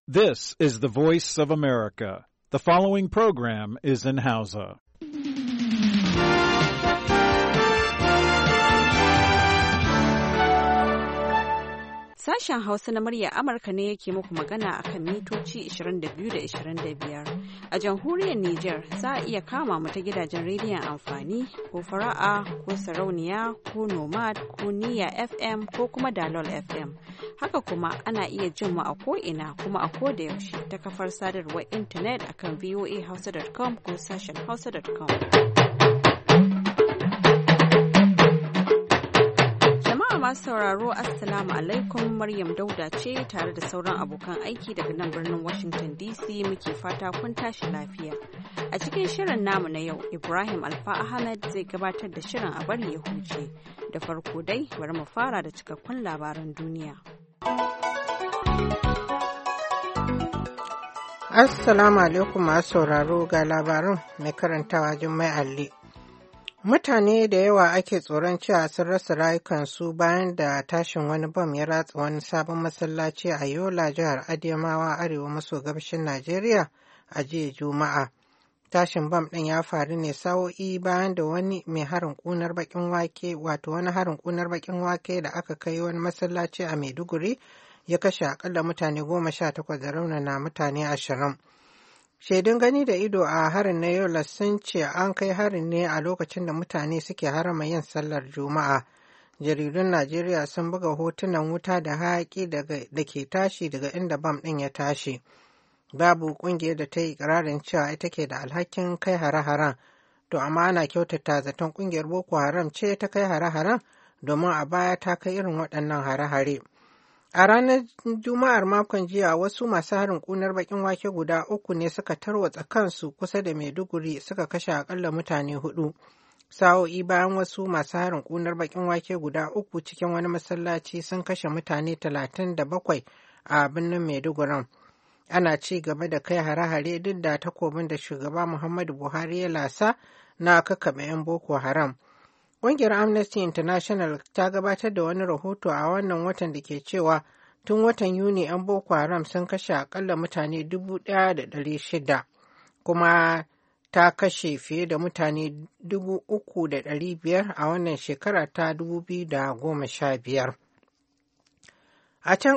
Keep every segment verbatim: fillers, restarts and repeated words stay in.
This is the voice of America. The following program is in Hausa. Sashen Hausa na murya Amurka ne yake muku magana akan mitoci ishirin da biyu da ishirin da biyar. A jamhuriyar Nijar za a iya kama mu ta gidajen rediyon amfani ko fara'a ko sarauniya ko nomad ko niyya F M ko kuma dalol F M. Haka kuma ana iya jin mu a ko'ina kuma a ko da yaushe ta kafar sadarwar intanet akan voa hausa dot com ko sashen hausa dot com. Masu sauraro Assalamu alaikum, Maryam Dauda ce tare da sauran abokan aiki daga nan birnin Washington D C muke fata kun tashi lafiya. A cikin shirin namu na yau, Ibrahim Alfa Ahmed zai gabatar da shirin a bari ya huce. Da farko dai, bari mu fara da cikakkun labaran duniya. Assalamu alaikum masu sauraro ga labarin mai karantawa Jummai Alli. Mutane da yawa ake tsoron cewa sun rasa rayukansu bayan da tashin wani bam ya ratsa wani sabon masallaci a Yola, jihar Adamawa, arewa maso gabashin Najeriya a jiya Juma'a. Tashin bam ɗin ya faru ne sa'o'i bayan da wani mai harin ƙunar baƙin wake, wato wani harin ƙunar baƙin wake da aka kai wani masallaci a Maiduguri ya kashe akalla mutane goma sha takwas da raunana mutane ashirin. Shaidun gani da ido a harin na Yola sun ce an kai harin ne a lokacin da mutane suke harama yin sallar Juma'a. Jaridun Najeriya sun buga hotunan wuta da hayaƙi da ke tashi daga inda bam ɗin ya tashi. Babu ƙungiyar da ta yi ƙirarin cewa ita ke da alhakin kai hare-haren, to amma ana kyautata zaton ƙungiyar Boko Haram ce ta kai hare-haren domin a baya ta kai irin waɗannan hare-hare. A ranar Juma'ar makon jiya wasu masu harin ƙunar baƙin wake guda uku ne suka tarwatsa kansu kusa da Maiduguri suka kashe akalla mutane hudu. Sa'o'i bayan wasu masu harin ƙunar baƙin wake guda uku cikin wani masallaci sun kashe mutane talatin da bakwai a birnin Maidugurin. Ana ci gaba da kai hare-hare duk da takobin da shugaba Muhammadu Buhari ya lasa na kakkaɓe 'yan Boko Haram. Ƙungiyar Amnesty International ta gabatar da wani rahoto a wannan watan da ke cewa tun watan Yuni 'yan Boko Haram sun kashe akalla mutane dubu ɗaya da ɗari shida, kuma ta kashe fiye da mutane dubu uku da ɗari biyar a wannan shekara ta dubu biyu da goma sha biyar. A can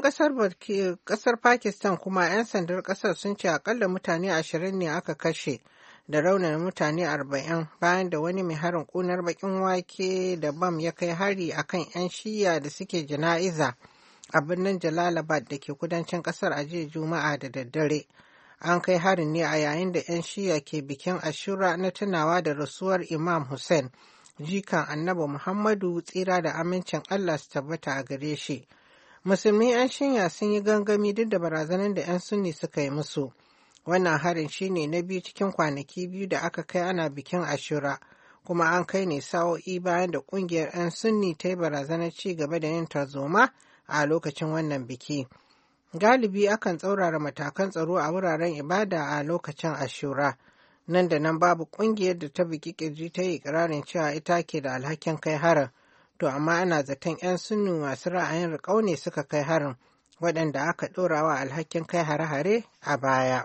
ƙasar Pakistan kuma 'yan sandar ƙasar sun ce akalla mutane ashirin ne aka kashe da raunin mutane arba'in bayan da wani mai harin ƙunar baƙin wake da bam ya kai hari akan 'yan shiya da suke jana'iza a birnin Jalalabad da ke kudancin ƙasar a jiya Juma'a da daddare. An kai harin ne a yayin da 'yan shiya ke bikin Ashura na tunawa da rasuwar Imam Hussein, jikan Annabi Muhammadu tsira da amincin Allah su tabbata a gare shi. Musulmi 'yan shiya sun yi gangami duk da barazanar da 'yan sunni suka yi musu. Wannan harin shine na biyu cikin kwanaki biyu da aka kai ana bikin Ashura, kuma an kai ne sa'o'i bayan da ƙungiyar 'yan Sunni ta yi barazanar ci gaba da yin tarzoma a lokacin wannan biki. Galibi akan tsaurara matakan tsaro a wuraren ibada a lokacin Ashura. Nan da nan babu ƙungiyar da ta biki ƙirji ta yi ƙirarin cewa ita ke da alhakin kai harin, to amma ana zaton 'yan Sunni masu ra'ayin riƙau ne suka kai harin, waɗanda aka ɗorawa alhakin kai hare-hare a baya.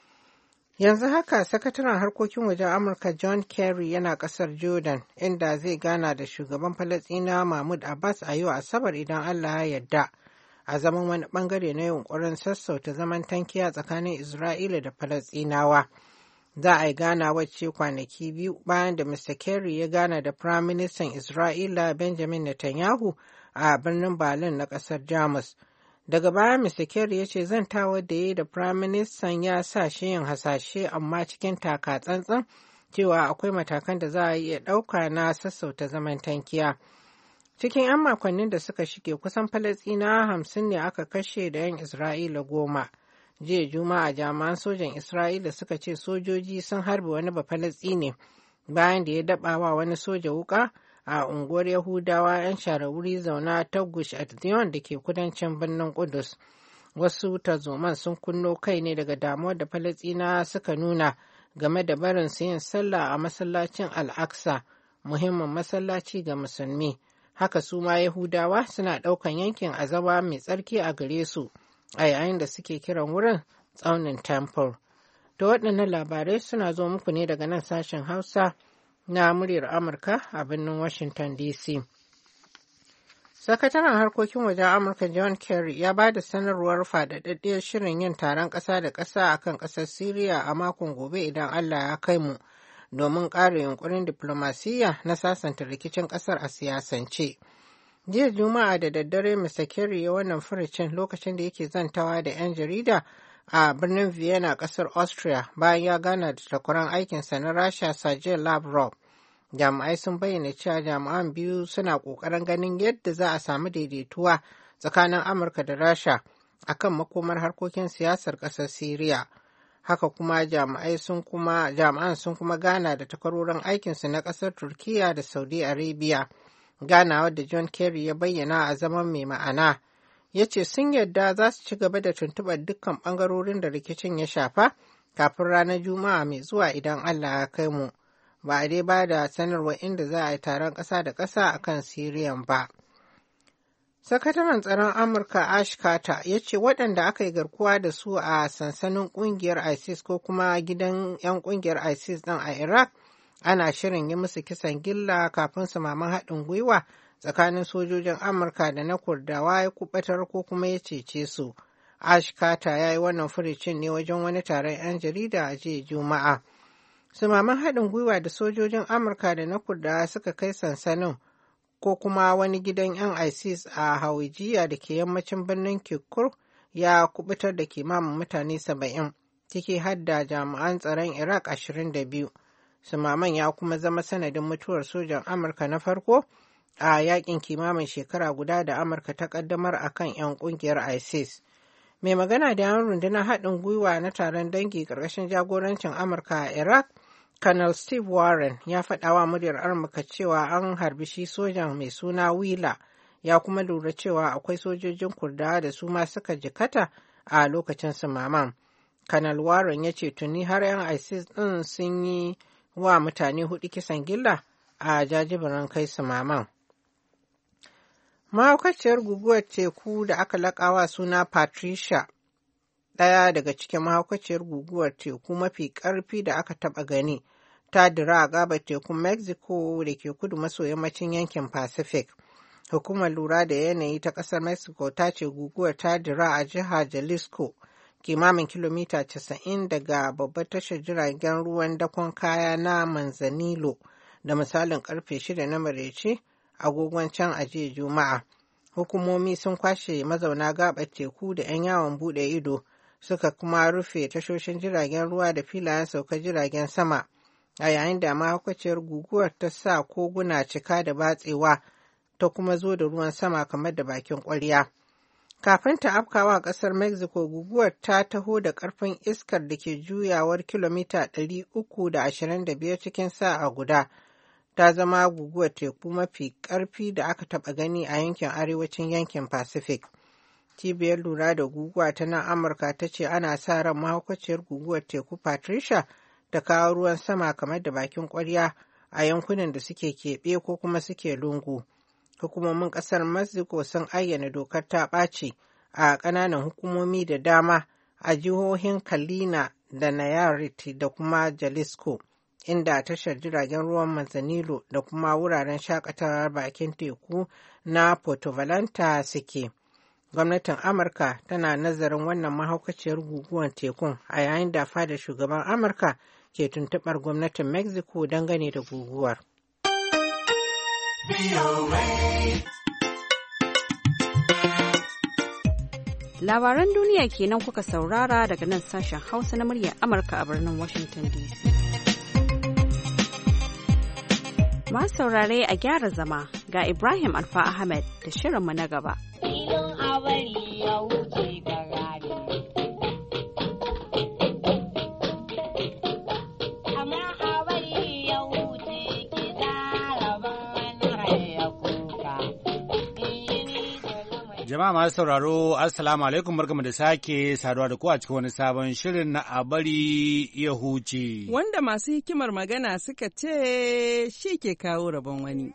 Yanzu haka sakataren harkokin wajen Amurka John Kerry yana ƙasar Jordan inda zai gana da shugaban Falasɗinawa Mahmud Abbas a yau Asabar idan Allah ya yarda, a zaman wani ɓangare na yunƙurin sassauta zaman tankiya tsakanin Isra'ila da Falasɗinawa. Za a yi ganawa ce kwanaki biyu bayan da Mister Kerry ya gana da Firaministan Isra'ila Benjamin Netanyahu a birnin Berlin na ƙasar Jamus. Daga baya Mister Kerry ya ce zantawar da ya yi da Firaministan ya sa shi yin hasashe amma cikin taka tsantsan cewa akwai matakan da za a iya ɗauka na sassauta zaman tankiya. Cikin 'yan makonnin da suka shige kusan Falasɗinawa hamsin ne aka kashe da 'yan Isra'ila goma. Jiya Juma'a jami'an sojan Isra'ila suka ce sojoji sun harbe wani Bafalasɗine bayan da ya daɓa wa wani soja wuƙa a unguwar Yahudawa 'yan share wuri zauna ta Gush Etzion da ke kudancin birnin Kudus. Wasu tarzoman sun kunno kai ne daga damuwar da Falasɗinawa suka nuna game da barin su yin sallah a masallacin Al-Aqsa, muhimmin masallaci ga musulmi. Haka su ma Yahudawa suna ɗaukan yankin azaba mai tsarki a gare su, a yayin da suke kiran wurin tsaunin Temple. Da waɗannan labarai suna zo muku ne daga nan sashen Hausa na muryar Amurka a birnin Washington D C. Sakataren harkokin wajen Amurka John Kerry ya ba da sanarwar faɗaɗɗiyar shirin yin taron ƙasa da ƙasa a kan ƙasar Siriya a makon gobe idan Allah ya kai mu domin ƙara yunƙurin diflomasiyya na sasanta rikicin ƙasar a siyasance. Jiya Juma'a da daddare Mister Kerry ya wannan furucin lokacin da yake zantawa da 'yan jarida a birnin Vienna ƙasar Austria bayan ya gana da takwaran aikinsa na Rasha Sergei Lavrov. Jami'ai sun bayyana cewa jami'an biyu suna ƙoƙarin ganin yadda za a samu daidaituwa tsakanin Amurka da Rasha akan makomar harkokin siyasar ƙasar Siriya. Haka kuma jami'ai sun kuma jami'an sun kuma gana da takwarorin aikinsu na ƙasar Turkiya da Saudi Arabia. Ganawar da John Kerry ya bayyana a zaman mai ma'ana. Ya ce sun yarda za su ci gaba da tuntuɓar dukkan ɓangarorin da rikicin ya shafa kafin ranar Juma'a mai zuwa idan Allah ya kai mu. Ba a dai ba da sanarwar inda za a yi taron ƙasa da ƙasa a kan Siriyan ba. Sakataren tsaron Amurka Ash Carter ya ce waɗanda aka yi garkuwa da su a sansanin ƙungiyar ISIS ko kuma gidan 'yan ƙungiyar ISIS ɗin a Iraq ana shirin yi musu kisan gilla kafin su maman haɗin gwiwa tsakanin sojojin Amurka da na Kurdawa ya kubatar ko kuma ya cece su. Ash Carter ya yi wannan furicin ne wajen wani taron 'yan jarida a jiya Juma'a. Sumaman haɗin gwiwa da sojojin Amurka da na Kurdawa suka kai sansanin ko kuma wani gidan 'yan ISIS a Hawijiya da ke yammacin birnin Kirkuk ya kubutar da kimanin mutane saba'in, ciki har da jami'an tsaron Iraq ashirin da biyu. Sumaman ya kuma zama sanadin mutuwar sojan Amurka na farko a yakin kimamin shekara guda da Amurka ta kaddamar a kan 'yan kungiyar ISIS. Mai magana da yan rundunar haɗin gwiwa na taron dangi ƙarƙashin jagorancin Amurka a Iraq, Colonel Steve Warren ya faɗa wa muryar Amurka cewa an harbi shi sojan mai suna Wheeler, ya kuma lura cewa akwai sojojin Kurdawa da su ma suka jikata a lokacin sumaman. Colonel Warren ya ce tuni har 'yan ISIS ɗin sun yi wa mutane hudu kisan gilla a jajibirin kai sumaman. Mahaukaciyar guguwar teku da aka laƙawa suna Patricia, ɗaya daga cikin mahaukaciyar guguwar teku mafi ƙarfi da aka taɓa gani, ta dira a gabar tekun Mexico da ke kudu maso yammacin yankin Pacific. Hukumar lura da yanayi ta ƙasar Mexico ta ce guguwar ta dira a jihar Jalisco, kimamin kilomita casa'in daga babbar tashar jiragen ruwan dakon kaya na Manzanillo, da misalin ƙarfe shida na maraice agogon can a jiya Juma'a. Hukumomi sun kwashe mazauna gabar teku da 'yan yawon bude ido, suka kuma rufe tashoshin jiragen ruwa da filayen saukar jiragen sama, a yayin da mahaukaciyar guguwar ta sa koguna cika da batsewa ta kuma zo da ruwan sama kamar da bakin ƙwarya. Kafin ta afkawa ƙasar Mexico, guguwar ta taho da ƙarfin iskar da ke juyawar kilomita ɗari uku da ashirin da biyar cikin sa'a guda. Ta zama guguwar teku mafi ƙarfi da aka taɓa gani a yankin arewacin yankin Pacific. Cibiyar lura da guguwa ta nan Amurka ta ce ana sa ran mahaukaciyar guguwar teku Patricia ta kawo ruwan sama kamar da bakin ƙwarya a yankunan da suke keɓe ko kuma suke lungu. Hukumomin ƙasar Mexico sun ayyana dokar ta ɓaci a ƙananan hukumomi da dama a jihohin Kalina da Nayarit da kuma Jalisco, inda tashar jiragen ruwan Manzanillo da kuma wuraren shakatawar bakin teku na Puerto Vallarta suke. Gwamnatin Amurka tana nazarin wannan mahaukaciyar guguwar tekun a yayin da fadar shugaban Amurka ke tuntuɓar gwamnatin Mexico dangane da guguwar. Labaran duniya kenan kuka saurara daga nan sashen Hausa na muryar Amurka a birnin Washington D C. Masu saurare a gyara zama ga Ibrahim Alfa Ahmed da shirinmu na gaba. Jama'a masu sauraro, Assalamu alaikum, barkamu da sake saduwa da ku a cikin wani sabon shirin na a bari ya huce. Wanda masu hikimar magana suka ce shi ke kawo rabon wani.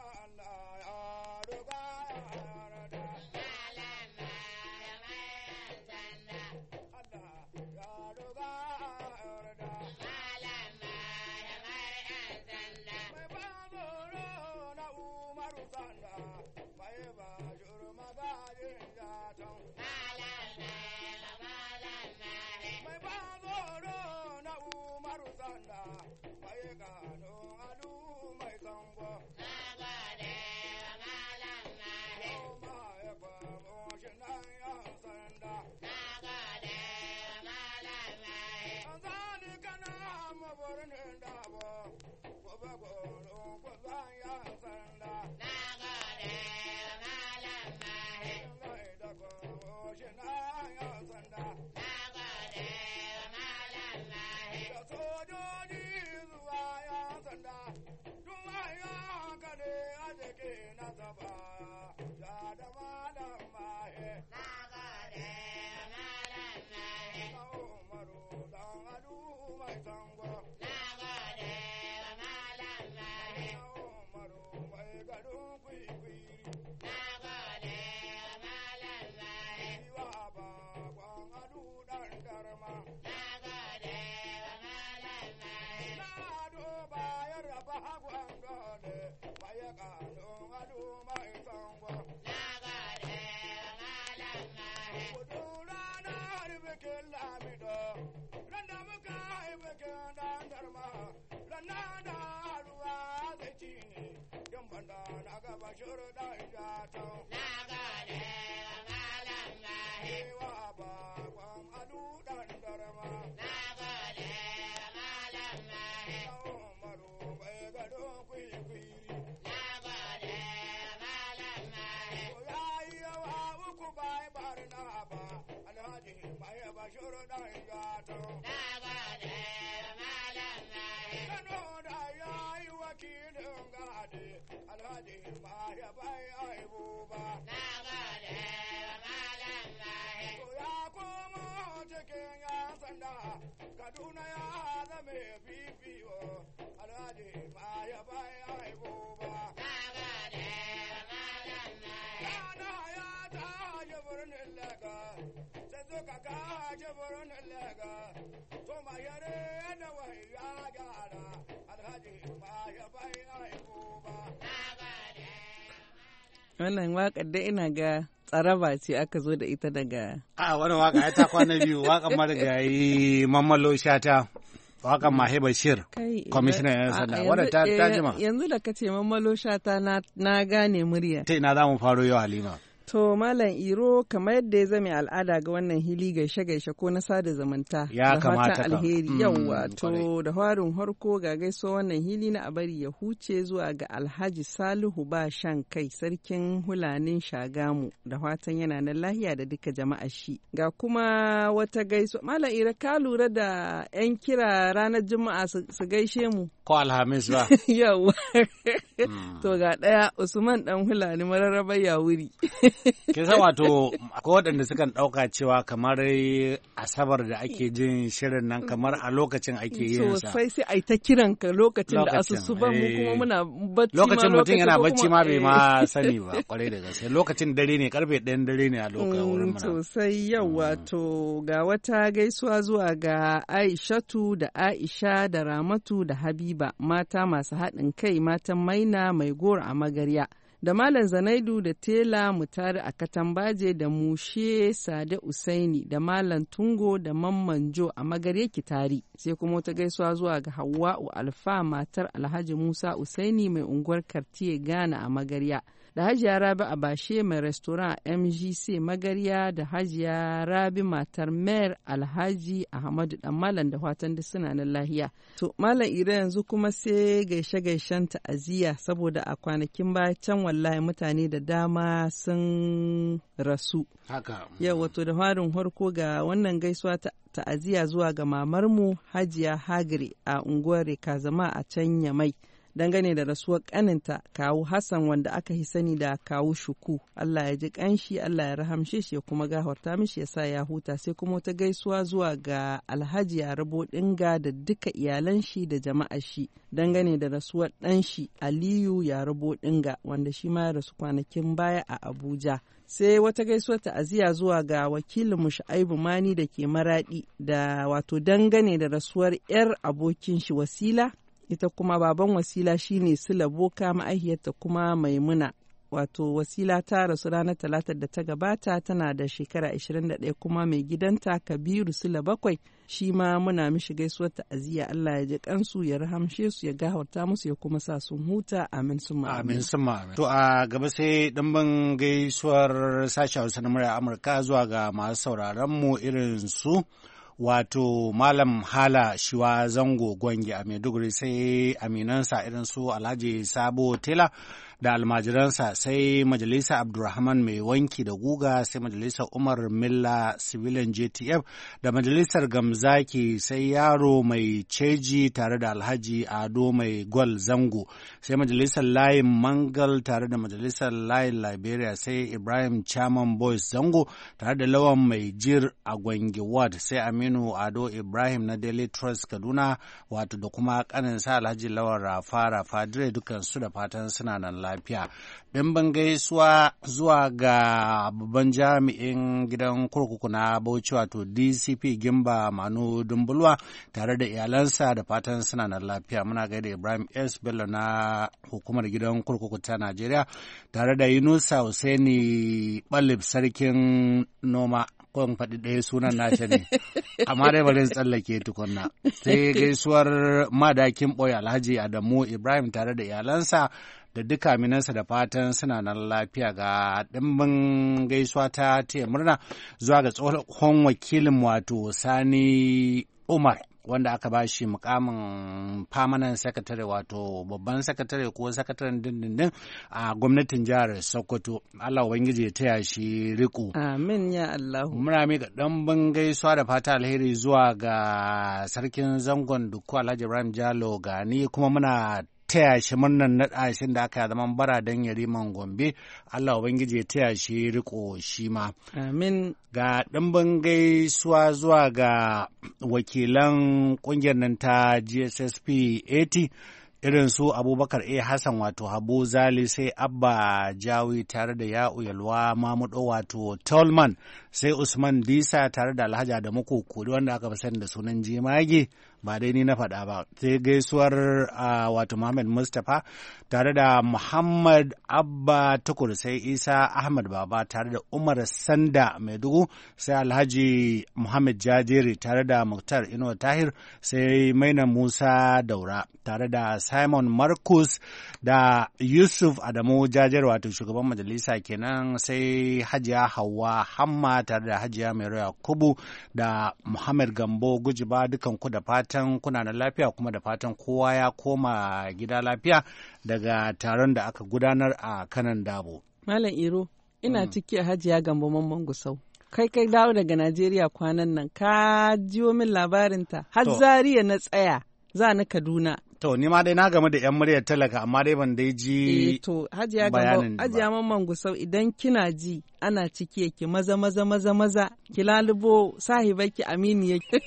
Wannan waƙar da ina ga tsaraba ce aka zo da ita daga... A wani waƙa ya ta kwana biyu waƙar marigayi Mamalo Shata, waƙar Mahe Bashir, kwamishinan 'yan sanda, wadda ta jima. Yanzu da ka ce Mamalo Shata na gane murya. Ta ina za mu faro yau Halima. To Malam Iro, kamar yadda ya zame al'ada ga wannan hili gaishe-gaishe ko na sada zumunta. Ya kamata ka. Alheri yawwa. To da harin harko ga gaiso wannan hili na abari ya huce zuwa ga Alhaji Salihu ba shan kai sarkin hulanin Shagamu da fatan yana nan lahiya da duka jama'a shi. Ga kuma wata gaiso. Malam Iro ka lura da 'yan kira ranar Juma'a su gaishe mu. Ko Alhamis ba. Yawwa. To ga ɗaya Usman ɗan hulani mararraba ya wuri. Kin san wato akwai waɗanda sukan ɗauka cewa kamar Asabar da ake jin shirin nan kamar a lokacin ake yin sa. Sosai sai ai ta kiran ka lokacin da asusu ba mu kuma muna bacci ma lokacin mutum yana bacci ma bai ma sani ba kwarai da gaske lokacin dare ne karfe ɗayan dare ne a lokacin wurin mana. Sosai yau wato ga wata gaisuwa zuwa ga Aishatu da Aisha da Ramatu da Habiba mata masu haɗin kai matan Maina mai goro a Magarya. Da Malam Zanaidu da Tela Mutari a Katambaje da Mushe Sade Usaini da Malam Tungo da Mamman Jo a Magarya Kitari. Sai kuma wata gaisuwa zuwa ga Hawwa'u Alfa matar Alhaji Musa Usaini mai unguwar Kartiye Ghana a Magarya. Da Hajiya Rabi Abashe mai restoran M G C Magarya da Hajiya Rabi matar Mayor Alhaji Ahmadu Dan Malam da fatan da suna nan lahiya. To Malam Ira yanzu kuma sai gaishe-gaishen ta'aziyya saboda a kwanakin baya can wallahi mutane da dama sun rasu. Haka. Yau wato da farin harko ga wannan gaisuwa ta ta'aziyya zuwa ga mamarmu Hajiya Hagire a unguwar Rekazama a can Yamai. Dangane da rasuwar kaninta kawu Hassan wanda aka yi sani da kawu Shuku. Allah ya ji kanshi, Allah ya rahamshe shi ya kuma gafarta mishi ya sa ya huta. Sai kuma wata gaisuwa zuwa ga Alhaji Yarabo Dinga da duka iyalan shi da jama'ar shi. Dangane da rasuwar ɗan shi Aliyu Yarabo Dinga wanda shi ma ya rasu kwanakin baya a Abuja. Sai wata gaisuwar ta'aziyya zuwa ga wakilin mu Shu'aibu Mani da ke Maradi da wato dangane da rasuwar 'yar abokin shi Wasila. Ita kuma baban Wasila shine Sula Boka ma'aihiyarta kuma Maimuna wato Wasila ta rasu ranar talatar da ta gabata tana da shekara ashirin da ɗaya kuma mai gidanta Kabiru Sula bakwai shi ma muna mishi gaisuwar ta'aziyya Allah ya ji kansu ya rahamshe su ya gafarta musu ya kuma sa sun huta amin sun amin sun amin. To a gaba sai ɗimbin gaisuwar sashen Hausa na murya Amurka zuwa ga masu sauraron mu irin su wato Malam Hala Shiwa Zango Gwangi a Maiduguri, sai aminansa irin su Alhaji Sabo Tela da almajiransa, sai Majalisa Abdulrahman Mai Wanki da Guga, sai Majalisar Umar Milla Civilian J T F da Majalisar Gamzaki, sai Yaro Mai Ceji tare da Alhaji Ado Mai Gwal Zango, sai Majalisar Layin Mangal tare da Majalisar Layin Liberia, sai Ibrahim Chairman Boys Zango tare da Lawan Mai Jir a Gwangi Ward, sai Aminu Ado Ibrahim na Daily Trust Kaduna wato da kuma kaninsa Alhaji Lawan Rafa Rafa Dire dukansu da fatan suna nan lafiya. Ɗimbin gaisuwa zuwa ga babban jami'in gidan kurkuku na Bauchi wato D C P Gimba Manu Dumbulwa tare da iyalansa da fatan suna nan lafiya. Muna gaida Ibrahim S. Bello na hukumar gidan kurkuku ta Najeriya tare da Yunusa Hussaini Balib Sarkin Noma. Ko in faɗi ɗaya sunan nashi ne, amma dai bari tsallake tukunna. Sai gaisuwar madakin ɓoye Alhaji Adamu Ibrahim tare da iyalansa da duka aminansa da fatan suna nan lafiya. Ga ɗimbin gaisuwa ta taya murna zuwa ga tsohon wakilin wato Sani Umar wanda aka ba shi mukamin permanent secretary wato babban sakatare ko sakataren dindindin a gwamnatin jihar Sokoto. Allah Ubangiji ya taya shi riko. Amin ya Allah. Muna miƙa ɗanbin gaisuwa da fata alheri zuwa ga sarkin zangon Dukku Alhaji Ibrahim Jalo Gani, kuma muna taya shi murnan naɗa shi da aka zaman bara don yariman Gombe. Allah Ubangiji ya taya shi riko shi ma. Amin. Ga ɗimbin gaisuwa zuwa ga wakilan ƙungiyar nan ta G S S P eighty irin su Abubakar A. Hassan wato Habu Zali, sai Abba Jawi tare da Ya'u Yalwa Mamudo wato Tolman, sai Usman Disa tare da Alhaji Adamu Kokori wanda aka fi sani da sunan Jemage, ba dai ni na faɗa ba. Sai gaisuwar uh, wato Muhammad Mustapha tare da Muhammad Abba Tukur, sai Isa Ahmad Baba tare da Umar Sanda Maidugu, sai Alhaji Muhammad Jajiri tare da Muktar Inuwa Tahir, sai Maina Musa Daura tare da Simon Marcus da Yusuf Adamu Jajir wato shugaban majalisa kenan, sai Hajiya Hauwa Hamma tare da Hajiya Mai Yakubu da Muhammad Gambo Gujiba, dukan ku da fatan kuna da lafiya kuma da fatan kowa ya koma gida lafiya daga taron da aka gudanar a Kanan Dabo. Malam Iro, ina mm. ciki a Hajiya Gambo Mamman Gusau. Kai kai dawo daga Najeriya kwanan nan, ka jiwo min labarinta, har Zariya na tsaya, za ni Kaduna. To, ni ma dai na game da 'yan muryar talaka, amma dai ban dai ji to, Hajiya Gambo, Hajiya Mamman Gusau, idan kina ji ana ciki yake maza maza maza maza, ki lalubo sahibaki Aminu yake.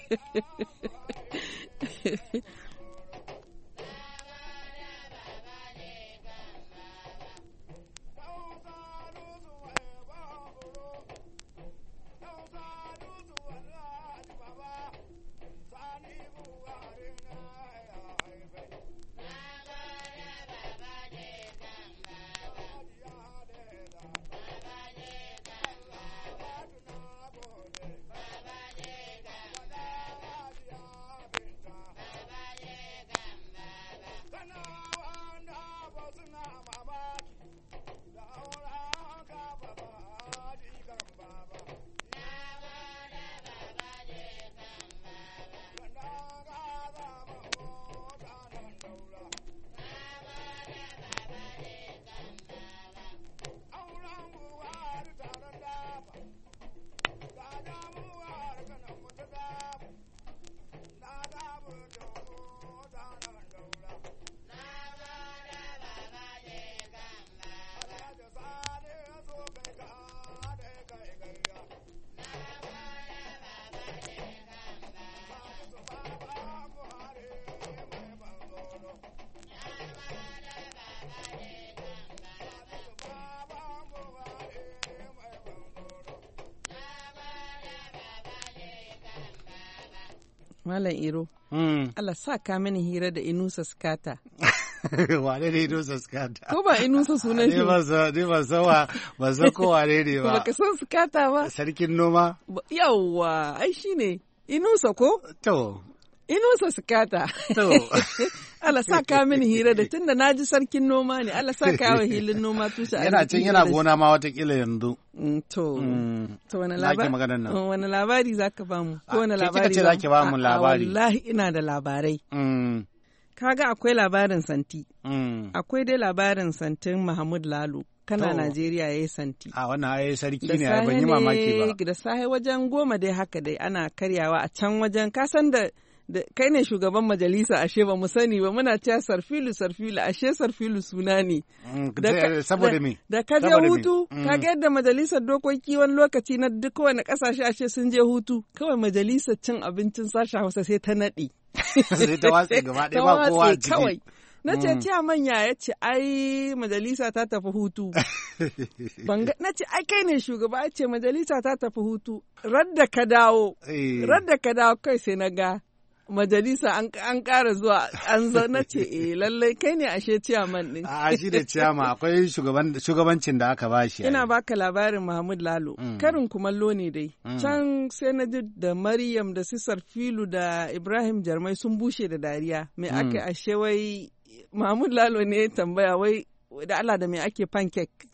Malam Iro, mm. Allah sa ka mini hira da Inusa Skata. wane ne Inusa Skata? Ko ba Inusa sunan shi? Ne ba san ne ba san wa ba san ko wane ne ba. Ba ka san Skata ba? Sarkin noma? Yawwa, ai shine Inusa ko? To. Inusa Skata. To. Allah sa ka mini hira da tunda na ji sarkin noma ne, Allah sa ka wa hilin noma tushe. Yana can yana gona ma watakila yanzu. To, to wani labari? Wani labari za ka ba mu? Ko wani labari? Kika ce za ki ba mu labari. Wallahi ina da labarai. Kaga akwai labarin santi. Akwai dai labarin santin Mahmud Lalo. Kana Najeriya ya yi santi. A wannan ya yi sarki ne, ban yi mamaki ba. Da sahi wajen goma dai haka dai ana karyawa a can wajen kasan da Da, kai ne shugaban majalisa ashe ba mu sani ba muna cewa sarfilu sarfilu ashe sarfilu suna ne. Saboda me? Da ka je hutu, ka ga yadda majalisar dokoki wani lokaci na duk wani kasashe ashe sun je hutu, kawai majalisar cin abincin sashen Hausa sai ta naɗe. Sai ta watse gaba ɗaya ba kowa a ciki. Kawai. Na ce ciya manya ya ce ai majalisa ta tafi hutu. Na ce ai kai ne shugaba ya ce majalisa ta tafi hutu. Radda ka dawo, radda ka dawo kai sai na ga. Majalisa an ƙara zuwa an na ce eh lallai kai ne ashe ciyaman ɗin. A shi da ciyama akwai shugabancin da aka bashi. Ina baka labarin Mahmud Lalo. Mm. Karin kumallo ne dai. Mm. Can sai na ji da Maryam da Sisar Filu da Ibrahim Jarmai sun bushe da dariya. Me mm. aka ashe wai Mahmud Lalo ne tambaya wai da Allah da me ake pancake.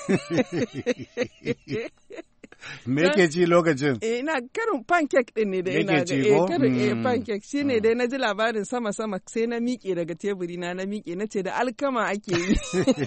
Me yake ci lokacin? Eh ina karin pancake din ne da ina ga eh karin eh pancake shine dai naji labarin sama sama sai na miƙe daga teburi na na miƙe nace da alkama ake yi.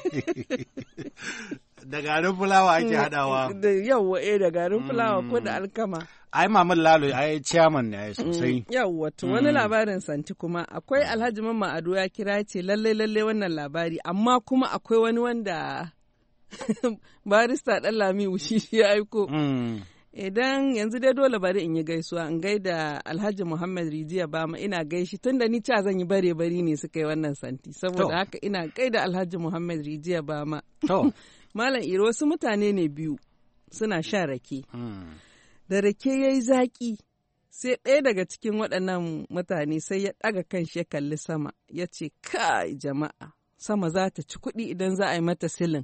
Da garin fulawa ake hadawa. Da yawa eh da garin fulawa ko da alkama. Ai Mahmud Lalo ai chairman ne ai sosai. Yawwa to wani labarin santi kuma akwai Alhaji Mamman Ado ya kira ce lalle lalle wannan labari amma kuma akwai wani wanda barista ɗan Lami Wushi ya aiko. Idan yanzu dai dole bari in yi gaisuwa in gaida Alhaji Muhammad Rijiya Bama ina gaishi tunda ni ca zan yi bare bari ne suka yi wannan santi saboda haka ina gaida Alhaji Muhammad Rijiya Bama. Malam Iro wasu mutane ne biyu suna shan rake. Da rake ya yi zaƙi sai ɗaya daga cikin waɗannan mutane sai ya ɗaga kan shi ya kalli sama ya ce kai jama'a sama za ta ci kuɗi idan za a yi mata silin.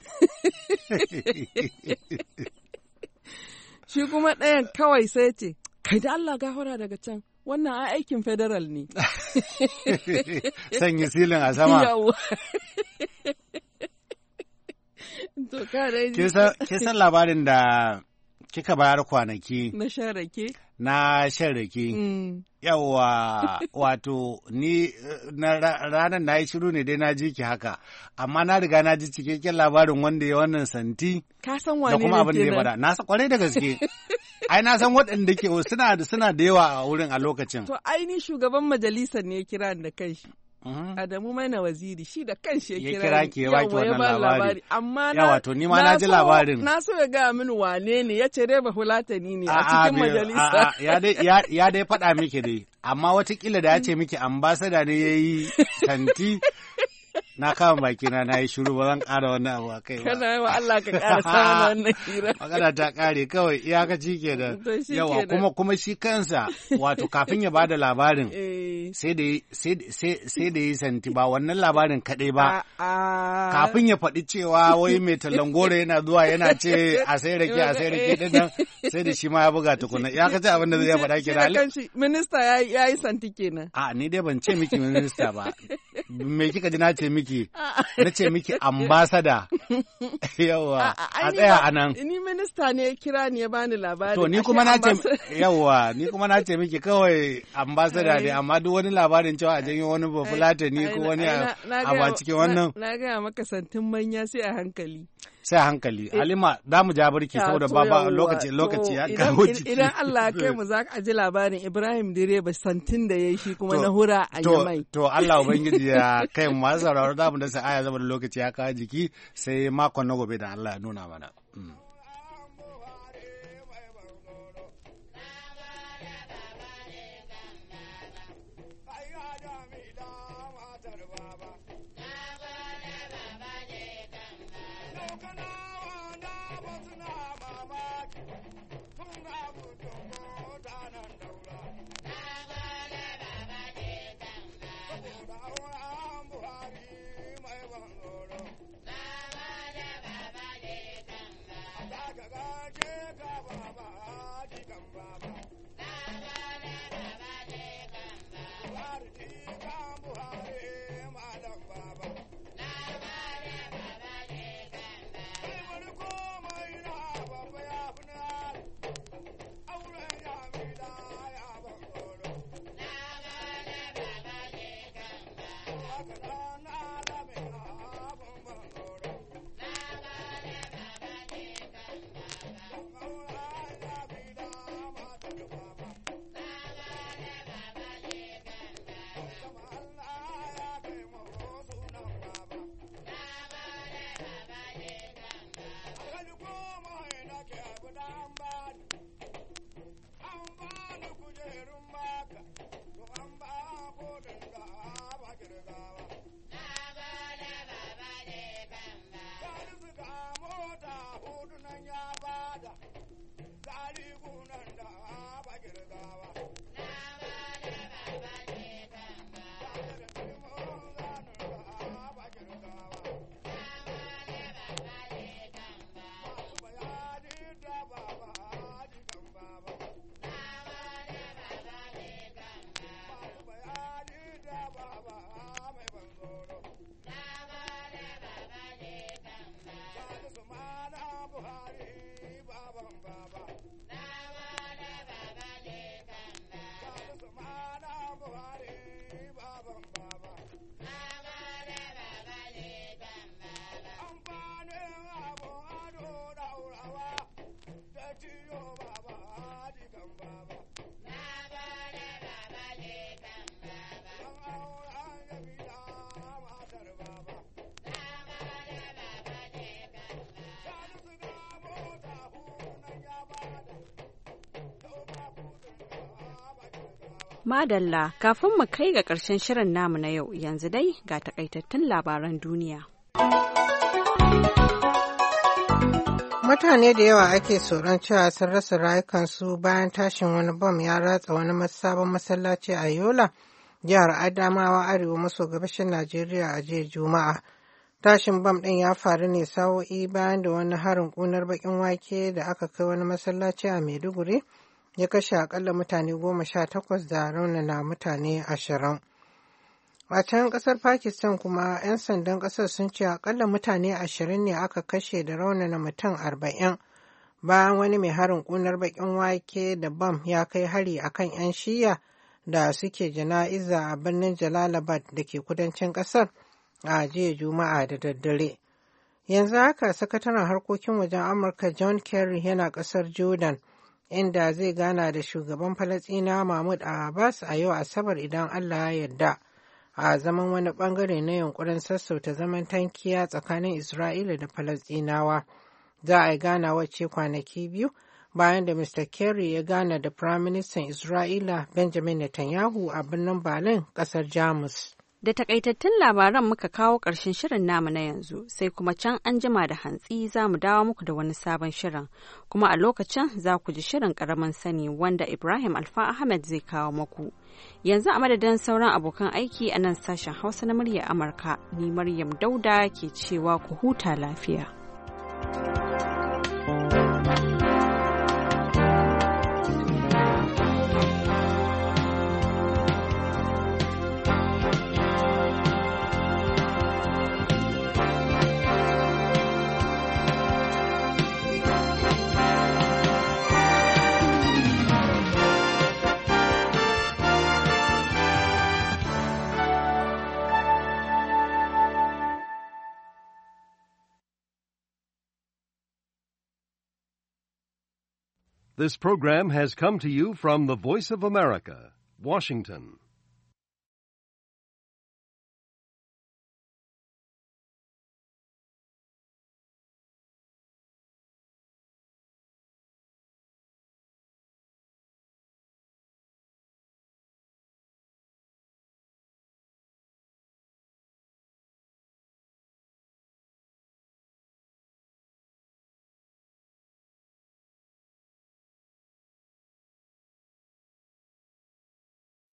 Shi kuma ɗayan kawai sai ce, kai da Allah gafara daga can, wannan a aikin federal ne. Sanya silin a sama. Ke san labarin da kika bayar kwanaki. Na shan rake? Na shan rake. Mm. Yawwa wato ni na ranar na yi shiru ne dai na ji ki haka amma na riga na ji cikakken labarin wanda ya wannan santi ka san wane da kuma abin da ya faɗa na san kwarai da gaske ai na san waɗanda ke suna da suna da yawa a wurin a lokacin to aini shugaban majalisar ne ya kira da kanshi Adamu Maina Waziri shi da kanshi ya kira ki ya baki wannan labari amma na yawa to ni ma na ji labarin na so ya ga mini wane ne ya ce dai ba hulatani ne a cikin majalisa ya dai ya dai faɗa miki dai amma watakila da ya ce miki ambassador ne yayi santi na kama baki na na yi shiru ba zan ƙara wani abu a kai ba. Kana yawa Allah ka ƙara samun wannan hira. Magana ta ƙare kawai iyakaci ke da yawa kuma kuma shi kansa wato kafin ya bada labarin sai da sai da yi santi ba wannan labarin kaɗai ba. Kafin ya faɗi cewa wai mai tallan goro yana zuwa yana ce a sai rake a sai rake ɗin nan sai da shi ma ya buga tukuna iyakaci abin da zai faɗa kenan. Minista ya yi santi kenan. A ni dai ban ce miki minista ba. Me kika ji na ce miki na ce miki ambasada yawa a tsaya a nan ni minista ne ya kira ni ya bani labari to ni kuma na ce yawa ni kuma na ce miki kawai ambasada ne amma duk wani labarin cewa a janyo wani bafulata ni ko wani abu a cikin wannan na gaya maka santin manya sai a hankali sai a hankali Halima za mu ja birki saboda baba lokaci lokaci ya kawo jiki idan Allah ya kai mu za ka ji labarin Ibrahim Direba santin da yayi shi kuma na hura a Yamai to Allah ubangiji ya kai mu masu sauraro za mu da sai aya saboda lokaci ya kawo jiki sai makon na gobe da Allah ya nuna mana Buhari Madalla, kafin mu kai ga ƙarshen shirin namu na yau, yanzu dai ga takaitattun labaran duniya. Mutane da yawa ake tsoron cewa sun rasa rayukansu bayan tashin wani bom ya ratsa wani sabon masallaci a Yola, jihar Adamawa, arewa maso gabashin Najeriya a jiya Juma'a. Tashin bom ɗin ya faru ne sa'o'i bayan da wani harin ƙunar baƙin wake da aka kai wani masallaci a Maiduguri ya kashe akalla mutane goma sha takwas da raunana mutane ashirin. A can ƙasar Pakistan kuma 'yan sandan ƙasar sun ce akalla mutane ashirin ne aka kashe da raunana mutum arba'in bayan wani mai harin ƙunar baƙin wake da bam ya kai hari akan 'yan shiya da suke jana'iza a birnin Jalalabad da ke kudancin ƙasar a jiya Juma'a da daddare. Yanzu haka sakataren harkokin wajen Amurka John Kerry yana ƙasar Jordan, inda zai gana da shugaban Falasɗinawa Mahmud Abbas a yau Asabar idan Allah ya yarda, a zaman wani bangare na yunkurin sassauta zaman tankiya tsakanin Isra'ila da Falasɗinawa. Za a yi ganawa ce kwanaki biyu bayan da Mister Kerry ya gana da Firaministan Isra'ila Benjamin Netanyahu a birnin Berlin, ƙasar Jamus. Da takaitattun labaran muka kawo ƙarshen shirin namu na yanzu, sai kuma can an jima da hantsi za mu dawo muku da wani sabon shirin, kuma a lokacin za ku ji shirin ƙaramin sani wanda Ibrahim Alfa Ahmed zai kawo muku. Yanzu a madadin sauran abokan aiki a nan sashen Hausa na murya Amurka, ni Maryam Dauda ke cewa ku huta lafiya. This program has come to you from the Voice of America, Washington.